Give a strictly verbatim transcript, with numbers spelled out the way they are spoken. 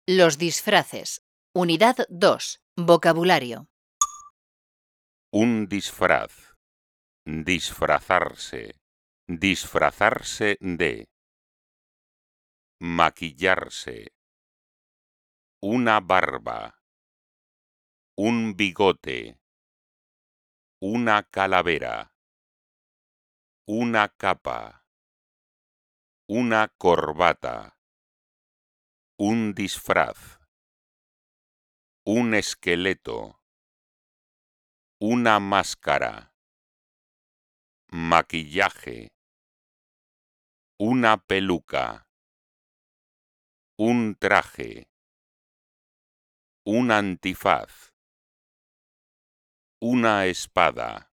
Los disfraces. Unidad dos. Vocabulario. Un disfraz. Disfrazarse. Disfrazarse de. Maquillarse. Una barba. Un bigote. Una calavera. Una capa. Una corbata. Un disfraz. Un esqueleto. Una máscara. Maquillaje. Una peluca. Un traje. Un antifaz. Una espada.